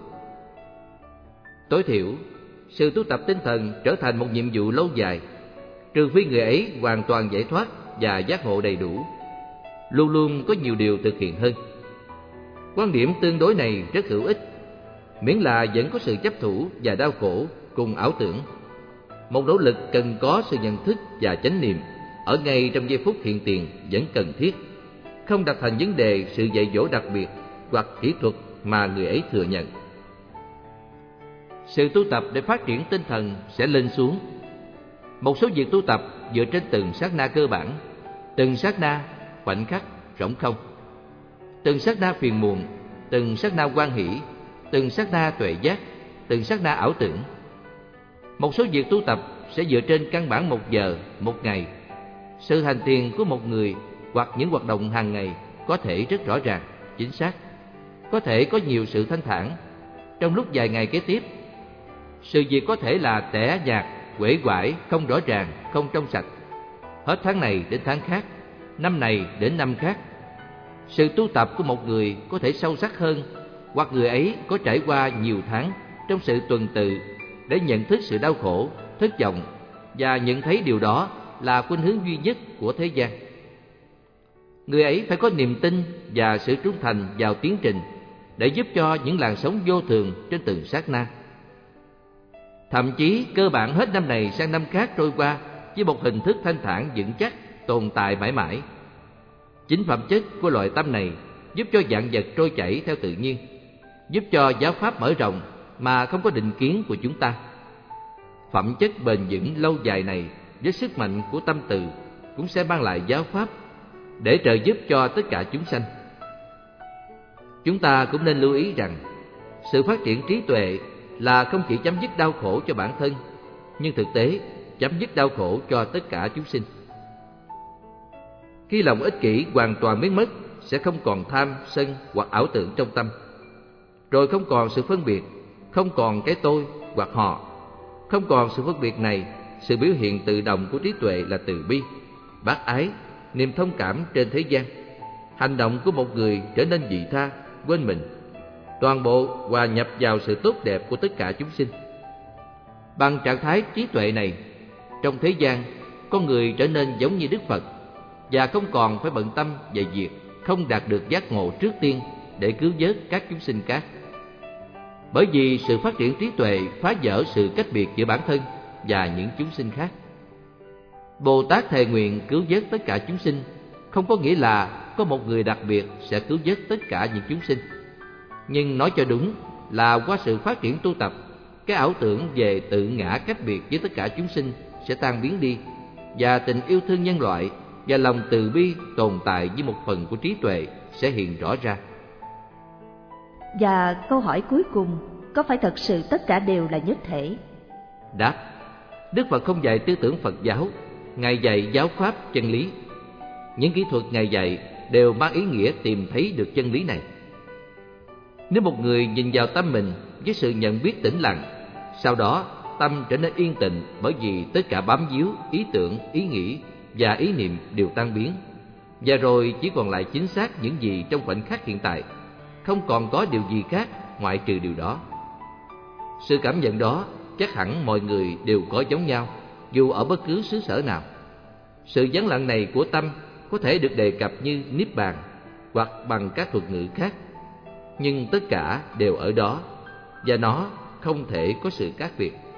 Tối thiểu, sự tu tập tinh thần trở thành một nhiệm vụ lâu dài, trừ phi người ấy hoàn toàn giải thoát và giác ngộ đầy đủ. Luôn luôn có nhiều điều thực hiện hơn. Quan điểm tương đối này rất hữu ích, miễn là vẫn có sự chấp thủ và đau khổ cùng ảo tưởng. Một nỗ lực cần có sự nhận thức và chánh niệm ở ngay trong giây phút hiện tiền vẫn cần thiết, không đặt thành vấn đề sự dạy dỗ đặc biệt hoặc kỹ thuật mà người ấy thừa nhận. Sự tu tập để phát triển tinh thần sẽ lên xuống. Một số việc tu tập dựa trên từng sát na cơ bản, từng sát na, khoảnh khắc, rỗng không, từng sát na phiền muộn, từng sát na hoan hỷ, từng sát na tuệ giác, từng sát na ảo tưởng. Một số việc tu tập sẽ dựa trên căn bản một giờ, một ngày. Sự hành thiền của một người hoặc những hoạt động hàng ngày có thể rất rõ ràng, chính xác. Có thể có nhiều sự thanh thản trong lúc vài ngày kế tiếp. Sự việc có thể là tẻ nhạt, uể oải, không rõ ràng, không trong sạch. Hết tháng này đến tháng khác, năm này đến năm khác. Sự tu tập của một người có thể sâu sắc hơn, hoặc người ấy có trải qua nhiều tháng trong sự tuần tự để nhận thức sự đau khổ, thất vọng và nhận thấy điều đó là khuynh hướng duy nhất của thế gian. Người ấy phải có niềm tin và sự trung thành vào tiến trình để giúp cho những làn sóng vô thường trên từng sát na. Thậm chí cơ bản hết năm này sang năm khác trôi qua với một hình thức thanh thản vững chắc tồn tại mãi mãi. Chính phẩm chất của loại tâm này giúp cho vạn vật trôi chảy theo tự nhiên, giúp cho giáo pháp mở rộng mà không có định kiến của chúng ta. Phẩm chất bền vững lâu dài này với sức mạnh của tâm từ cũng sẽ mang lại giáo pháp để trợ giúp cho tất cả chúng sanh. Chúng ta cũng nên lưu ý rằng sự phát triển trí tuệ là không chỉ chấm dứt đau khổ cho bản thân, nhưng thực tế chấm dứt đau khổ cho tất cả chúng sinh. Khi lòng ích kỷ hoàn toàn biến mất, sẽ không còn tham, sân hoặc ảo tưởng trong tâm. Rồi không còn sự phân biệt, không còn cái tôi hoặc họ. Không còn sự phân biệt này, sự biểu hiện tự động của trí tuệ là từ bi, bác ái, niềm thông cảm trên thế gian. Hành động của một người trở nên vị tha, quên mình, toàn bộ hòa nhập vào sự tốt đẹp của tất cả chúng sinh. Bằng trạng thái trí tuệ này, trong thế gian, con người trở nên giống như Đức Phật và không còn phải bận tâm về việc không đạt được giác ngộ trước tiên để cứu vớt các chúng sinh khác. Bởi vì sự phát triển trí tuệ phá vỡ sự cách biệt giữa bản thân và những chúng sinh khác. Bồ Tát thề nguyện cứu vớt tất cả chúng sinh, không có nghĩa là có một người đặc biệt sẽ cứu vớt tất cả những chúng sinh. Nhưng nói cho đúng là qua sự phát triển tu tập, cái ảo tưởng về tự ngã cách biệt với tất cả chúng sinh sẽ tan biến đi, và tình yêu thương nhân loại và lòng từ bi tồn tại với một phần của trí tuệ sẽ hiện rõ ra. Và câu hỏi cuối cùng, có phải thật sự tất cả đều là nhất thể? Đáp: Đức Phật không dạy tư tưởng Phật giáo, Ngài dạy giáo pháp chân lý. Những kỹ thuật Ngài dạy đều mang ý nghĩa tìm thấy được chân lý này. Nếu một người nhìn vào tâm mình với sự nhận biết tĩnh lặng, sau đó tâm trở nên yên tĩnh, bởi vì tất cả bám víu, ý tưởng, ý nghĩ và ý niệm đều tan biến, và rồi chỉ còn lại chính xác những gì trong khoảnh khắc hiện tại, không còn có điều gì khác ngoại trừ điều đó. Sự cảm nhận đó chắc hẳn mọi người đều có giống nhau, dù ở bất cứ xứ sở nào. Sự vắng lặng này của tâm có thể được đề cập như niết bàn hoặc bằng các thuật ngữ khác, nhưng tất cả đều ở đó và nó không thể có sự khác biệt.